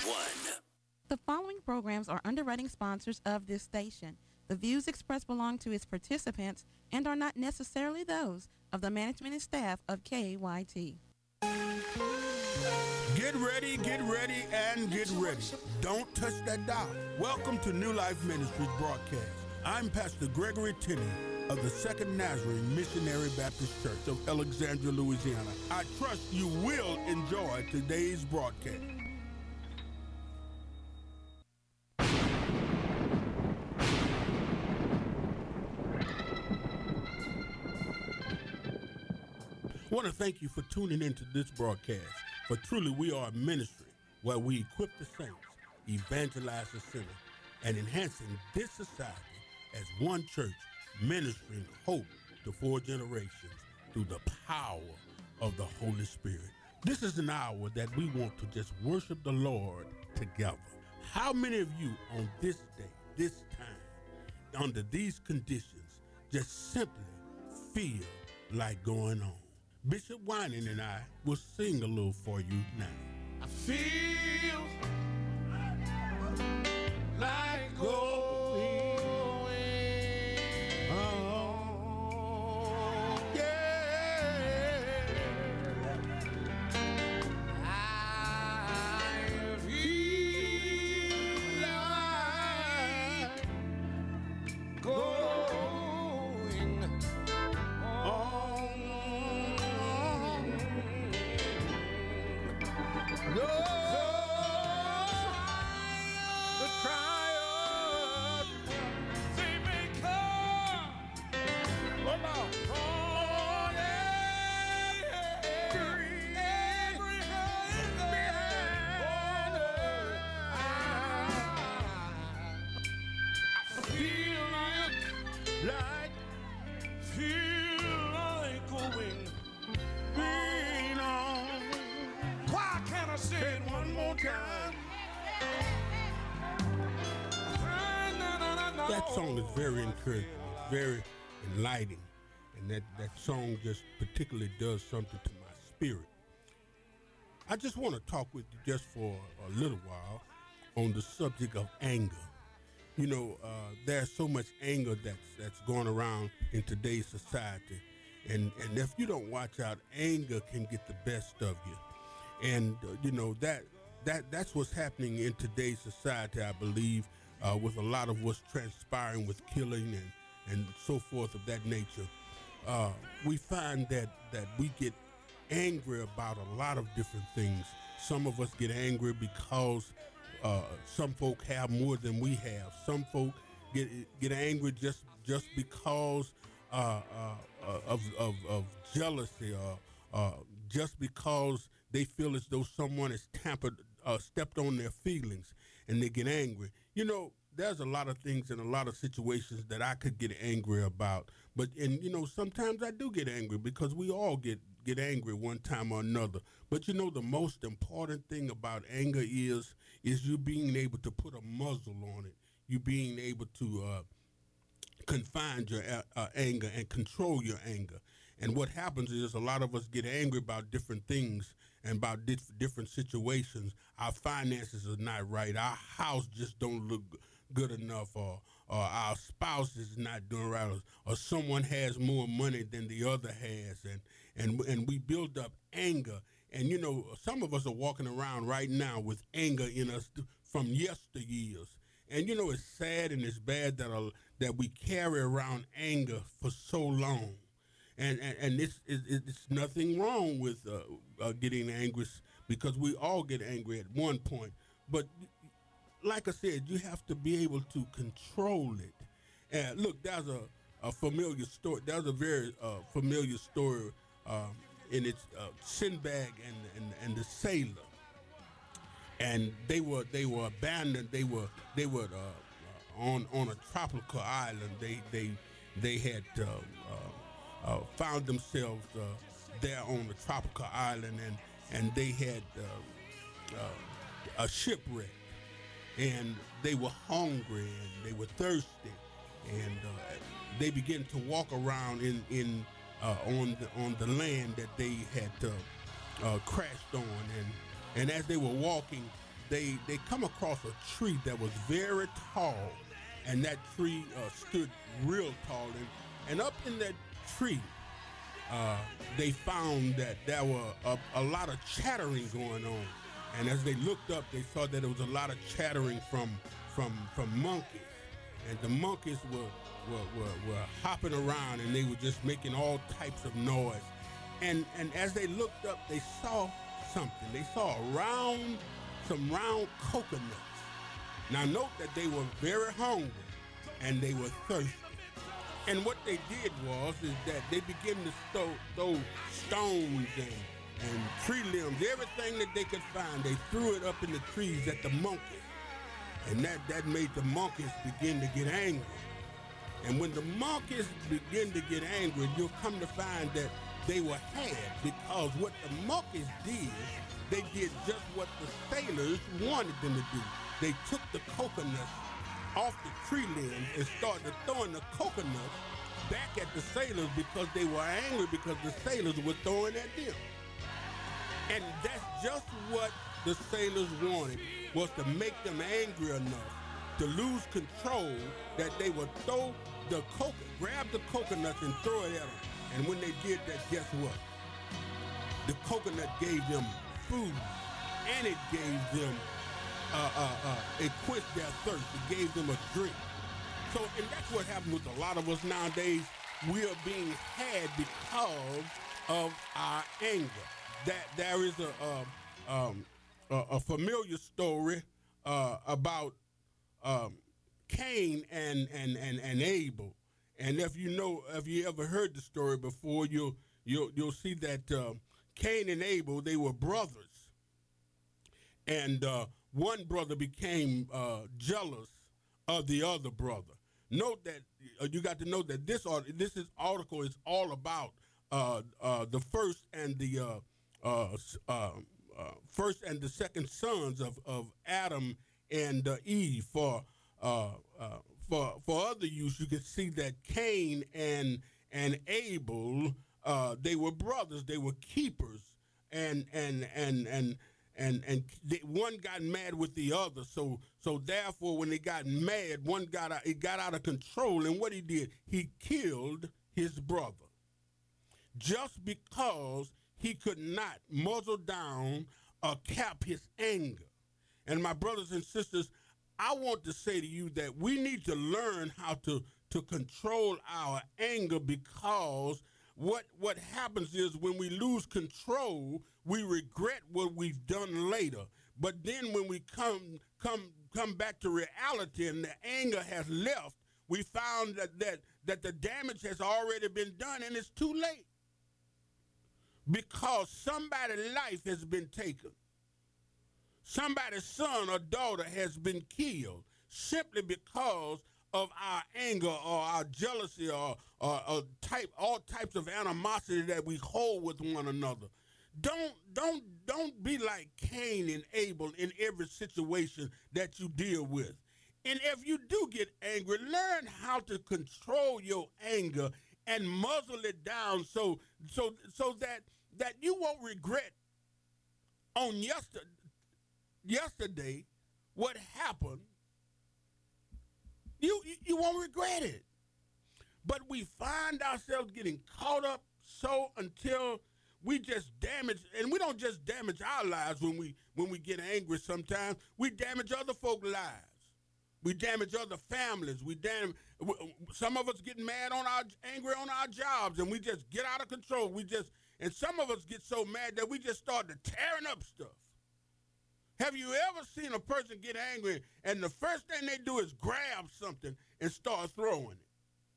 The following programs are underwriting sponsors of this station. The views expressed belong to its participants and are not necessarily those of the management and staff of KYT. Get ready, and get ready. Don't touch that dial. Welcome to New Life Ministries broadcast. I'm Pastor Gregory Tenney of the Second Nazarene Missionary Baptist Church of Alexandria, Louisiana. I trust you will enjoy today's broadcast. I want to thank you for tuning into this broadcast, for truly we are a ministry where we equip the saints, evangelize the sinner, and enhancing this society as one church, ministering hope to 4 generations through the power of the Holy Spirit. This is an hour that we want to just worship the Lord together. How many of you on this day, this time, under these conditions, just simply feel like going on? Bishop Winan and I will sing a little for you now. I feel like going home. Yeah. I feel like going home. No, the trials they may come. Oh no, every feel like going. Being on. Why can't I say it one more time? That song is very encouraging, it's very enlightening, and that song just particularly does something to my spirit. I just want to talk with you just for a little while on the subject of anger. You know, there's so much anger that's going around in today's society, and if you don't watch out, anger can get the best of you. And you know that's what's happening in today's society, I believe, with a lot of what's transpiring with killing and so forth of that nature. We find that we get angry about a lot of different things. Some of us get angry because some folk have more than we have. Some folk get angry just because of jealousy, or just because they feel as though someone has stepped on their feelings, and they get angry. You know, there's a lot of things and a lot of situations that I could get angry about. And you know, sometimes I do get angry because we all get angry one time or another. But you know, the most important thing about anger is you being able to put a muzzle on it. You being able to confine your anger and control your anger. And what happens is a lot of us get angry about different things and about different situations. Our finances are not right. Our house just don't look good enough, or our spouse is not doing right, or someone has more money than the other has, and we build up anger. And you know, some of us are walking around right now with anger in us from yesteryears. And you know, it's sad and it's bad that we carry around anger for so long, and it's nothing wrong with getting angry, because we all get angry at one point. But like I said, you have to be able to control it. And look, there's a familiar story. There's a very familiar story in its Sinbad and the sailor. And they were abandoned. They were on a tropical island. They had found themselves there on the tropical island, and they had a shipwreck, and they were hungry and they were thirsty, and they began to walk around on the land that they had crashed on, and as they were walking, they come across a tree that was very tall, and that tree stood real tall, and up in that tree, they found that there were a lot of chattering going on, and as they looked up, they saw that there was a lot of chattering from monkeys, and the monkeys were hopping around, and they were just making all types of noise, and as they looked up, they saw something. They saw some round coconuts. Now note that they were very hungry and they were thirsty. And what they did is that they began to throw stones and tree limbs, everything that they could find. They threw it up in the trees at the monkeys. And that made the monkeys begin to get angry. And when the monkeys begin to get angry, you'll come to find that they were had, because what the monkeys did, they did just what the sailors wanted them to do. They took the coconuts off the tree limbs and started throwing the coconuts back at the sailors because they were angry because the sailors were throwing at them. And that's just what the sailors wanted, was to make them angry enough to lose control, that they would grab the coconuts and throw it at them. And when they did that, guess what? The coconut gave them food, and it gave them, it quenched their thirst. It gave them a drink. So, and that's what happened with a lot of us nowadays. We are being had because of our anger. That there is a familiar story about Cain and Abel. And if you ever heard the story before, you'll see that Cain and Abel, they were brothers, and one brother became jealous of the other brother. Note that you got to know that this article is all about the first and the second sons of Adam and Eve. For other use, you can see that Cain and Abel, they were brothers. They were keepers, and one got mad with the other. So therefore, when they got mad, it got out of control. And what he did, he killed his brother, just because he could not muzzle down or cap his anger. And my brothers and sisters, I want to say to you that we need to learn how to control our anger, because what happens is when we lose control, we regret what we've done later. But then when we come back to reality and the anger has left, we found that the damage has already been done, and it's too late, because somebody's life has been taken. Somebody's son or daughter has been killed simply because of our anger or our jealousy or all types of animosity that we hold with one another. Don't be like Cain and Abel in every situation that you deal with. And if you do get angry, learn how to control your anger and muzzle it down so that you won't regret on yesterday what happened. You won't regret it. But we find ourselves getting caught up so until we just damage, and we don't just damage our lives when we get angry sometimes. We damage other folks' lives. We damage other families. Some of us get mad angry on our jobs, and we just get out of control. And some of us get so mad that we just start tearing up stuff. Have you ever seen a person get angry and the first thing they do is grab something and start throwing it?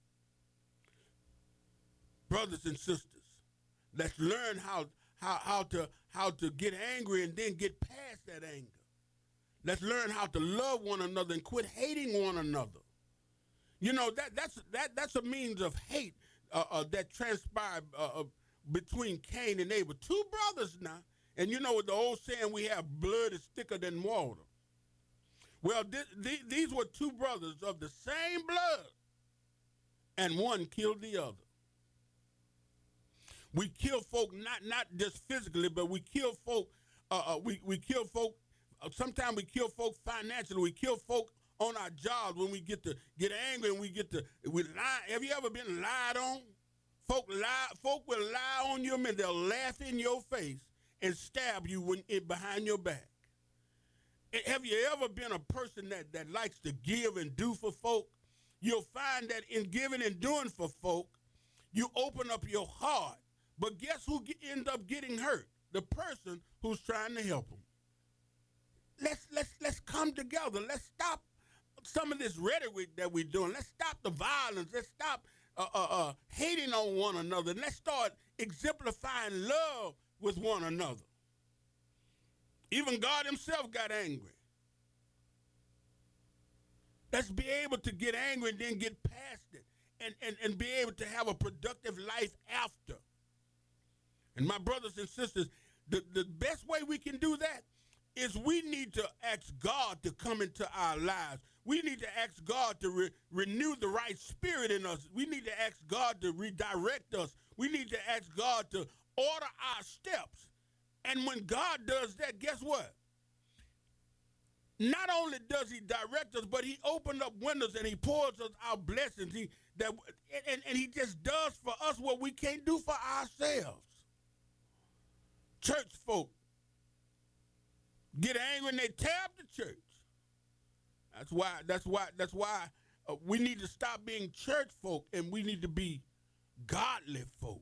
Brothers and sisters, let's learn how to get angry and then get past that anger. Let's learn how to love one another and quit hating one another. You know, that's a means of hate that transpired between Cain and Abel. Two brothers now. And you know what the old saying, we have blood is thicker than water. Well, these were two brothers of the same blood, and one killed the other. We kill folk not just physically, but we kill folk. We kill folk sometimes we kill folk financially. We kill folk on our jobs when we get angry and we lie. Have you ever been lied on? Folk will lie on you and they'll laugh in your face and stab you behind your back. Have you ever been a person that likes to give and do for folk? You'll find that in giving and doing for folk, you open up your heart. But guess who ends up getting hurt? The person who's trying to help them. Let's come together. Let's stop some of this rhetoric that we're doing. Let's stop the violence. Let's stop hating on one another. And let's start exemplifying love with one another. Even God himself got angry. Let's be able to get angry and then get past it and be able to have a productive life after. And my brothers and sisters, the best way we can do that is we need to ask God to come into our lives. We need to ask God to renew the right spirit in us. We need to ask God to redirect us. We need to ask God to order our steps. And when God does that, guess what? Not only does he direct us, but he opens up windows and he pours us out blessings. And he just does for us what we can't do for ourselves. Church folk get angry and they tear up the church. That's why we need to stop being church folk and we need to be godly folk.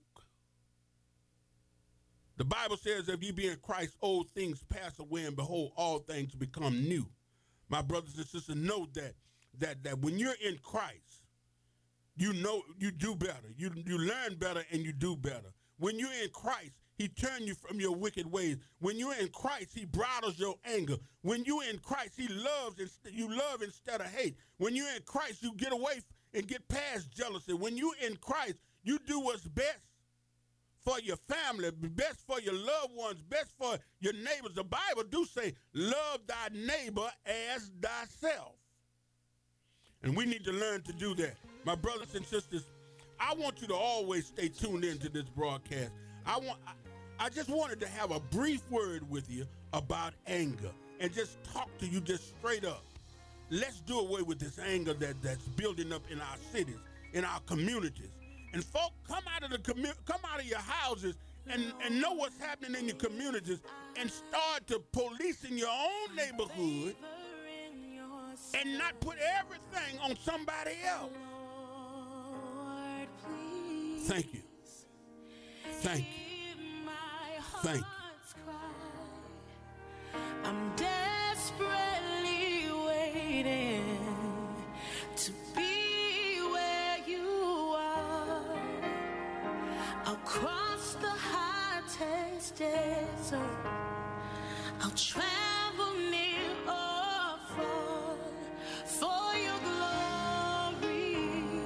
The Bible says, if you be in Christ, old things pass away, and behold, all things become new. My brothers and sisters, know that when you're in Christ, you know you do better. You learn better and you do better. When you're in Christ, he turns you from your wicked ways. When you're in Christ, he bridles your anger. When you're in Christ, you love instead of hate. When you're in Christ, you get away and get past jealousy. When you're in Christ, you do what's best for your family, best for your loved ones, best for your neighbors. The Bible do say, love thy neighbor as thyself. And we need to learn to do that. My brothers and sisters, I want you to always stay tuned into this broadcast. I just wanted to have a brief word with you about anger and just talk to you just straight up. Let's do away with this anger that's building up in our cities, in our communities. And folk, come out of your houses and know what's happening in your communities and start to policing your own neighborhood and not put everything on somebody else. Thank you. Thank you. Thank you. I'm desperately waiting to be where you are. I'll cross the hottest desert. I'll travel near or far for your glory.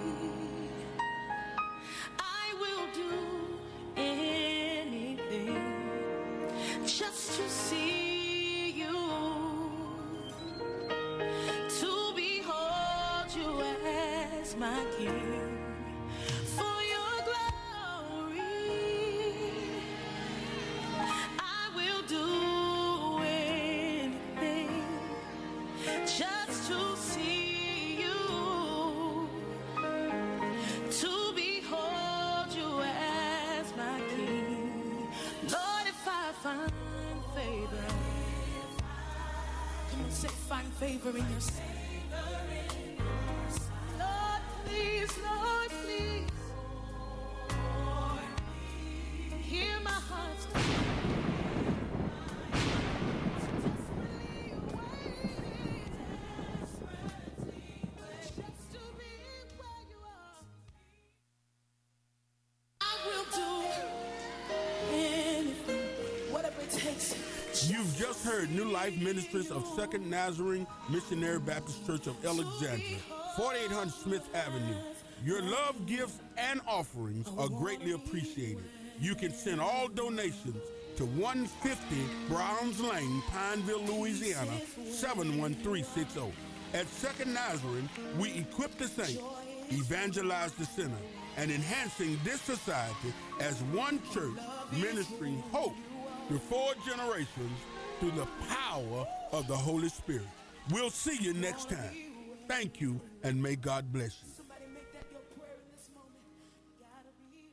I will do anything just to see you, to behold you as my King. For your glory, I will do anything just to see you, to behold you as my King. Lord, if I find favor, come on, say find favor in your sight. Lord, please, Lord, please, hear my heart's cry. Just to be where you are. I will do anything, whatever it takes. You've just heard New Life Ministries of Second Nazarene Missionary Baptist Church of Alexandria, 4800 Smith Avenue. Your love, gifts, and offerings are greatly appreciated. You can send all donations to 150 Browns Lane, Pineville, Louisiana, 71360. At Second Nazarene, we equip the saints, evangelize the sinner, and enhancing this society as one church ministering hope to 4 generations through the power of the Holy Spirit. We'll see you next time. Thank you, and may God bless you. Somebody make that your prayer in this moment. Gotta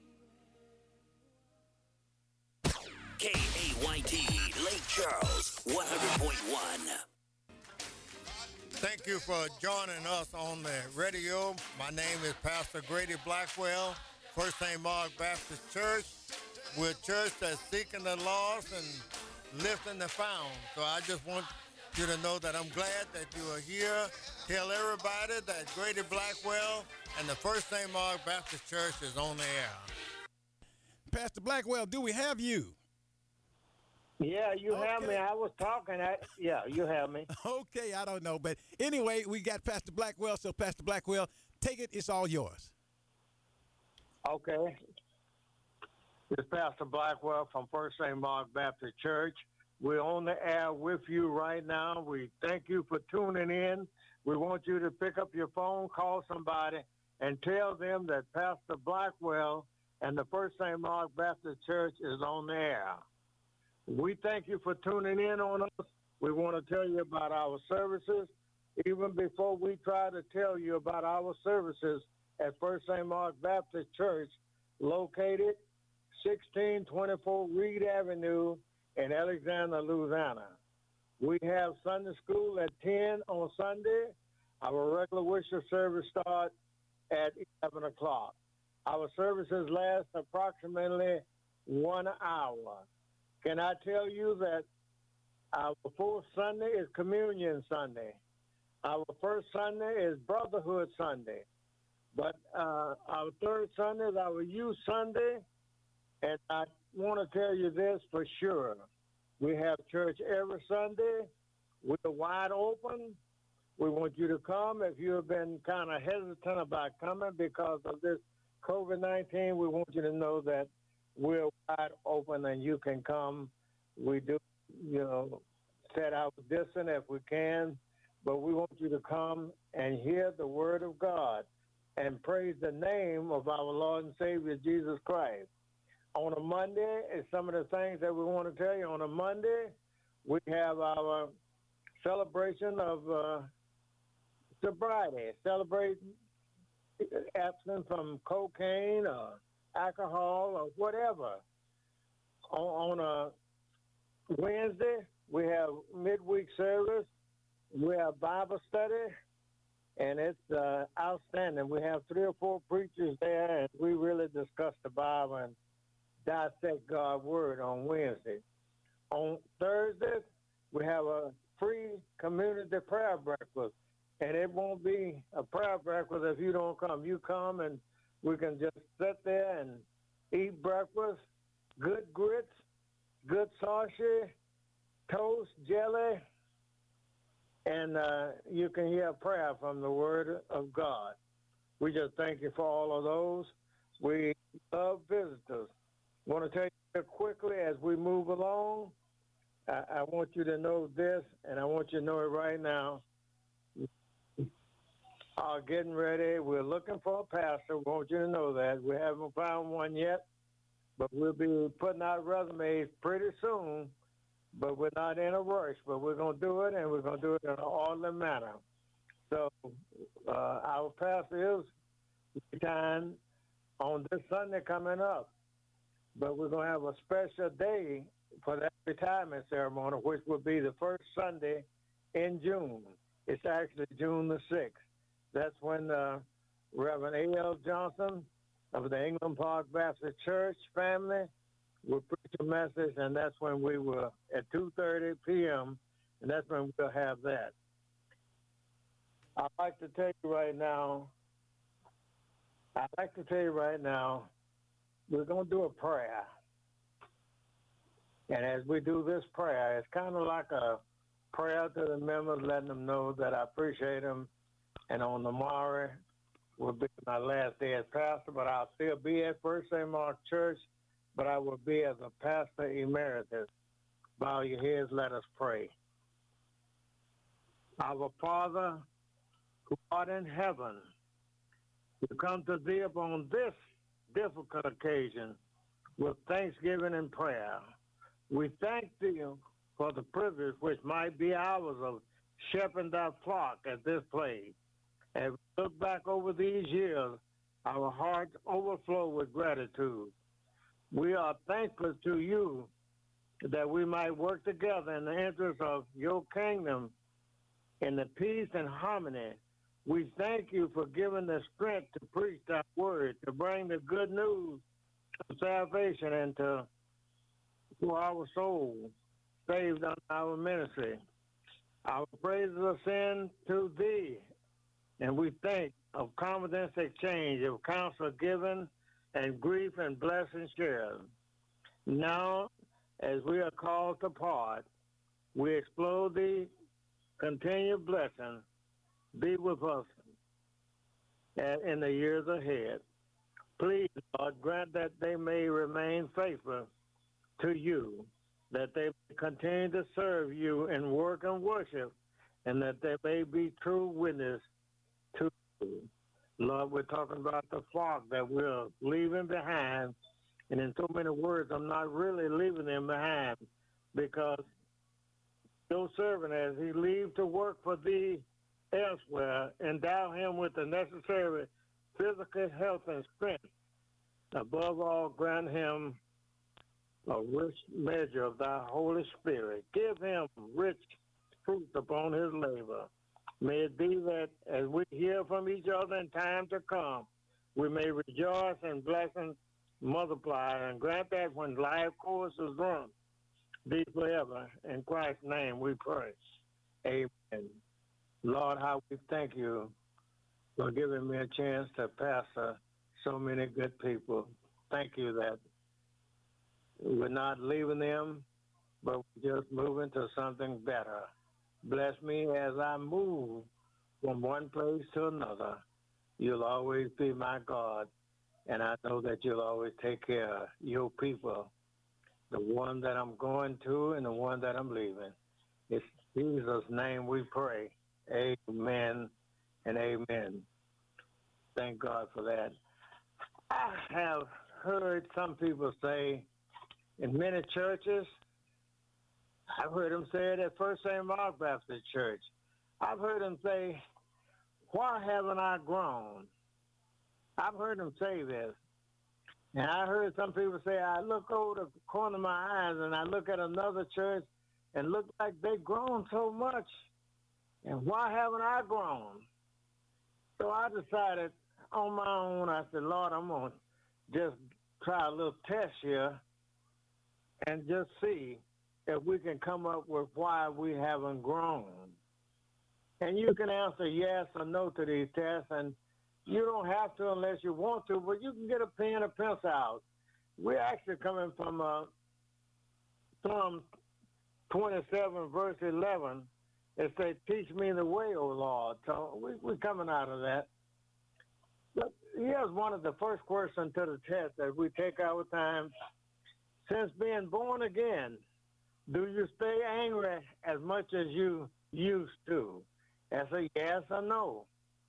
be KAYT, Lake Charles, 100.1. Thank you for joining us on the radio. My name is Pastor Grady Blackwell, First St. Mark Baptist Church. We're a church that's seeking the lost and lifting the found. So I just want you to know that I'm glad that you are here. Tell everybody that Grady Blackwell and the First St. Mark Baptist Church is on the air. Pastor Blackwell, do we have you? Yeah, you have me. I was talking. Yeah, you have me. Okay, I don't know. But anyway, we got Pastor Blackwell. So, Pastor Blackwell, take it. It's all yours. Okay. This is Pastor Blackwell from First St. Mark Baptist Church. We're on the air with you right now. We thank you for tuning in. We want you to pick up your phone, call somebody, and tell them that Pastor Blackwell and the First St. Mark Baptist Church is on the air. We thank you for tuning in on us. We want to tell you about our services. Even before we try to tell you about our services at First St. Mark Baptist Church, located 1624 Reed Avenue in Alexandria, Louisiana. We have Sunday school at 10 on Sunday. Our regular worship service starts at 11 o'clock. Our services last approximately 1 hour. Can I tell you that our fourth Sunday is Communion Sunday. Our first Sunday is Brotherhood Sunday. But our third Sunday is our Youth Sunday. And I want to tell you this for sure. We have church every Sunday. We're wide open. We want you to come. If you have been kind of hesitant about coming because of this COVID-19, we want you to know that we're wide open and you can come. We do, set our distance if we can, but we want you to come and hear the word of God and praise the name of our Lord and Savior, Jesus Christ. On a Monday, is some of the things that we want to tell you. On a Monday, we have our celebration of sobriety, celebrating absence from cocaine or alcohol or whatever. On a Wednesday, we have midweek service. We have Bible study, and it's outstanding. We have 3 or 4 preachers there, and we really discuss the Bible and dissect God's word on Wednesday. On Thursday, we have a free community prayer breakfast, and it won't be a prayer breakfast if you don't come. You come, and we can just sit there and eat breakfast, good grits, good sausage, toast, jelly, and you can hear a prayer from the Word of God. We just thank you for all of those. We love visitors. I want to tell you quickly as we move along, I want you to know this, and I want you to know it right now. Getting ready. We're looking for a pastor. We want you to know that. We haven't found one yet, but we'll be putting out resumes pretty soon, but we're not in a rush, but we're going to do it, and we're going to do it in an orderly manner. So our pastor is retiring on this Sunday coming up, but we're going to have a special day for that retirement ceremony, which will be the first Sunday in June. It's actually June the 6th. That's when Reverend A.L. Johnson of the England Park Baptist Church family will preach a message, and that's when we will, at 2:30 p.m., and that's when we'll have that. I'd like to tell you right now, we're going to do a prayer. And as we do this prayer, it's kind of like a prayer to the members, letting them know that I appreciate them. And on tomorrow will be my last day as pastor, but I'll still be at First St. Mark Church, but I will be as a pastor emeritus. Bow your heads, let us pray. Our Father, who art in heaven, we come to thee upon this difficult occasion with thanksgiving and prayer. We thank thee for the privilege which might be ours of shepherding thy flock at this place. As we look back over these years, our hearts overflow with gratitude. We are thankful to you that we might work together in the interest of your kingdom in the peace and harmony. We thank you for giving the strength to preach that word, to bring the good news of salvation and to our souls saved on our ministry. Our praises ascend to thee, and we think of confidence exchange, of counsel given, and grief and blessing shared. Now, as we are called to part, we explore the continued blessing. Be with us in the years ahead. Please, Lord, grant that they may remain faithful to you, that they may continue to serve you in work and worship, and that they may be true witness to you. Lord, we're talking about the flock that we're leaving behind. And in so many words, I'm not really leaving them behind, because your servant, as he leaves to work for thee elsewhere, endow him with the necessary physical health and strength. Above all, grant him a rich measure of thy Holy Spirit. Give him rich fruit upon his labor. May it be that as we hear from each other in time to come, we may rejoice and blessings multiply, and grant that when life courses run, be forever. In Christ's name we pray. Amen. Lord, how we thank you for giving me a chance to pastor so many good people. Thank you that we're not leaving them, but we're just moving to something better. Bless me as I move from one place to another. You'll always be my God, and I know that you'll always take care of your people, the one that I'm going to and the one that I'm leaving. It's in Jesus' name we pray. Amen and amen. Thank God for that. I have heard some people say in many churches, I've heard them say it at First St. Mark Baptist Church. I've heard them say, why haven't I grown? I've heard them say this. And I heard some people say, I look over the corner of my eyes and I look at another church and look like they've grown so much. And why haven't I grown? So I decided on my own, I said, Lord, I'm going to just try a little test here and just see if we can come up with why we haven't grown. And you can answer yes or no to these tests, and you don't have to unless you want to, but you can get a pen or pencil out. We're actually coming from Psalm 27, verse 11. It says, teach me the way, O Lord. So we're coming out of that. But here's one of the first questions to the test as we take our time. Since being born again, do you stay angry as much as you used to? That's a yes or no.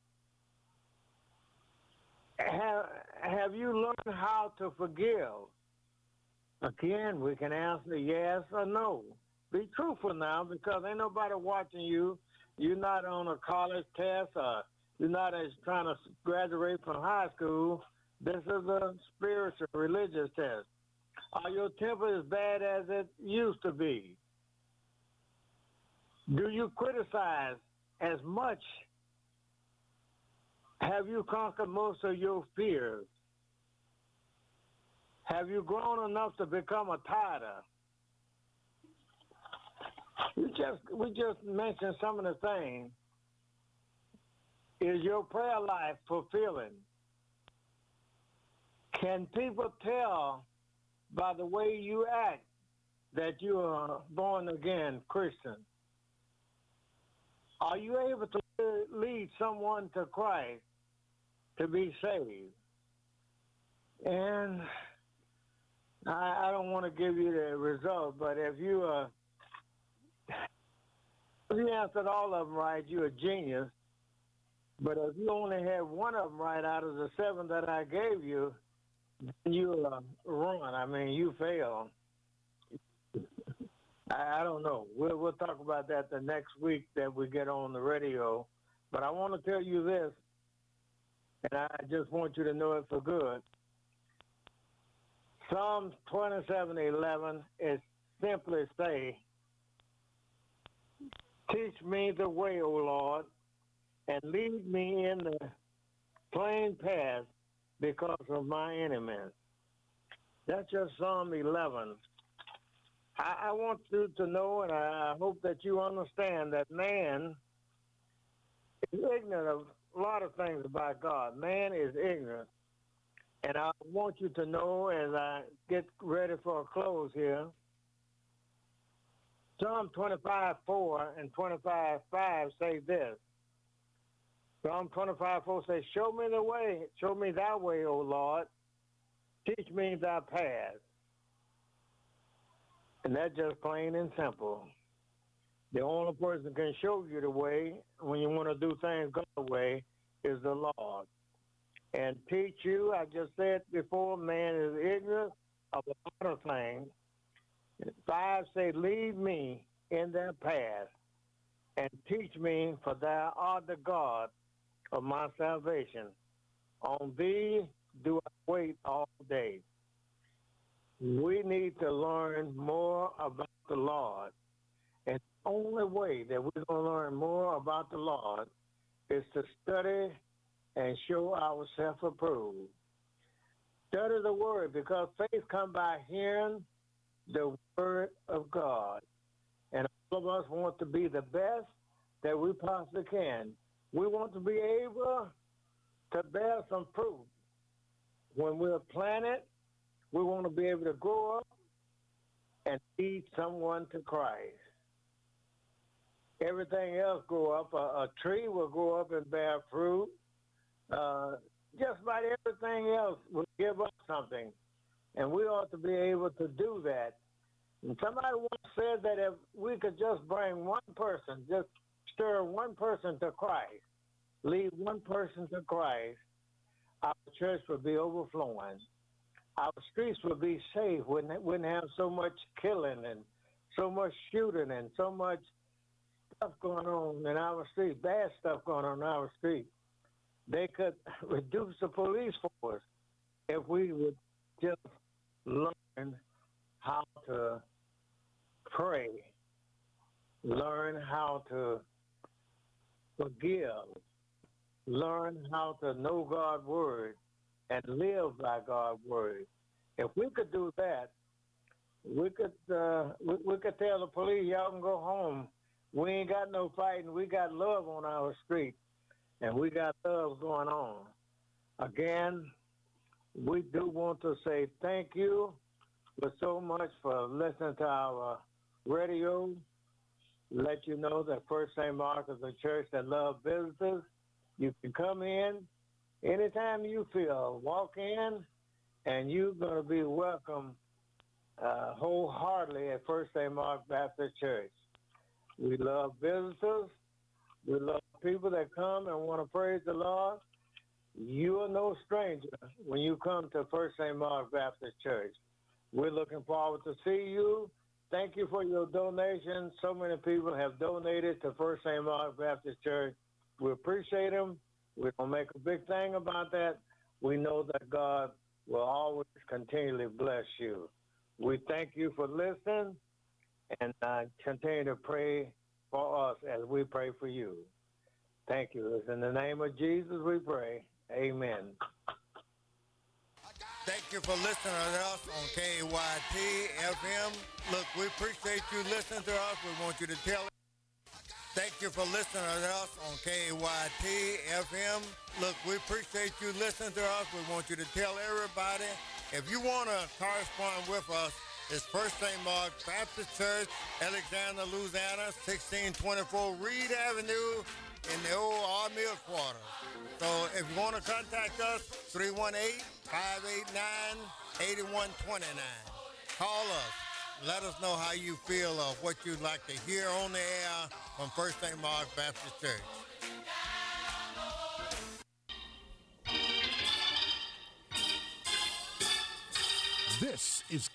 Have you learned how to forgive? Again, we can answer yes or no. Be truthful now, because ain't nobody watching you. You're not on a college test, or you're not as trying to graduate from high school. This is a spiritual, religious test. Are your temper as bad as it used to be? Do you criticize as much? Have you conquered most of your fears? Have you grown enough to become a tither? We just mentioned some of the things. Is your prayer life fulfilling? Can people tell by the way you act that you are born again Christian? Are you able to lead someone to Christ to be saved? And I don't want to give you the result, but if you answered all of them right, you're a genius. But if you only had one of them right out of the 7 that I gave you, then you run. I mean, you fail. I don't know. We'll talk about that the next week that we get on the radio. But I want to tell you this, and I just want you to know it for good. Psalms 27:11 is simply say, "Teach me the way, O Lord, and lead me in the plain path because of my enemies." That's just Psalm 11. I want you to know, and I hope that you understand that man is ignorant of a lot of things about God. Man is ignorant. And I want you to know as I get ready for a close here, Psalm 25:4 and 25:5 say this. Psalm 25:4 says, "Show me the way, show me thy way, O Lord. Teach me thy path." And that's just plain and simple. The only person can show you the way when you want to do things God's way is the Lord. And teach you, I just said before, man is ignorant of a lot of things. 5 say, "Lead me in their path and teach me, for thou art the God of my salvation. On thee do I wait all day." We need to learn more about the Lord. And the only way that we're going to learn more about the Lord is to study and show ourselves approved. Study the Word, because faith comes by hearing the Word of God. And all of us want to be the best that we possibly can. We want to be able to bear some fruit. When we're planted, we want to be able to grow up and lead someone to Christ. Everything else grow up. A tree will grow up and bear fruit. Just about everything else will give up something. And we ought to be able to do that. And somebody once said that if we could just bring one person, just stir one person to Christ, lead one person to Christ, our church would be overflowing. Our streets would be safe. Wouldn't have so much killing and so much shooting and so much stuff going on in our streets, bad stuff going on in our streets. They could reduce the police force if we would just learn how to pray, learn how to forgive, learn how to know God's word and live by God's word. If we could do that, we could tell the police, "Y'all can go home. We ain't got no fighting. We got love on our street, and we got love going on." Again, we do want to say thank you so much for listening to our radio. Let you know that First St. Mark is a church that loves visitors. You can come in anytime you feel. Walk in, and you're going to be welcome wholeheartedly at First St. Mark Baptist Church. We love visitors. We love people that come and want to praise the Lord. You are no stranger when you come to First St. Mark Baptist Church. We're looking forward to see you. Thank you for your donation. So many people have donated to First St. Mark Baptist Church. We appreciate them. We don't make a big thing about that. We know that God will always continually bless you. We thank you for listening, and continue to pray for us as we pray for you. Thank you. It's in the name of Jesus we pray. Amen. Thank you for listening to us on KYT FM. Look, we appreciate you listening to us. We want you to tell. Thank you for listening to us on KYT FM. Look, we appreciate you listening to us. We want you to tell everybody. If you want to correspond with us, it's First St. Mark Baptist Church, Alexander, Louisiana, 1624 Reed Avenue in the old Army Quarters. So if you want to contact us, 318-589-8129. Call us. Let us know how you feel of what you'd like to hear on the air from First St. Mark Baptist Church. This is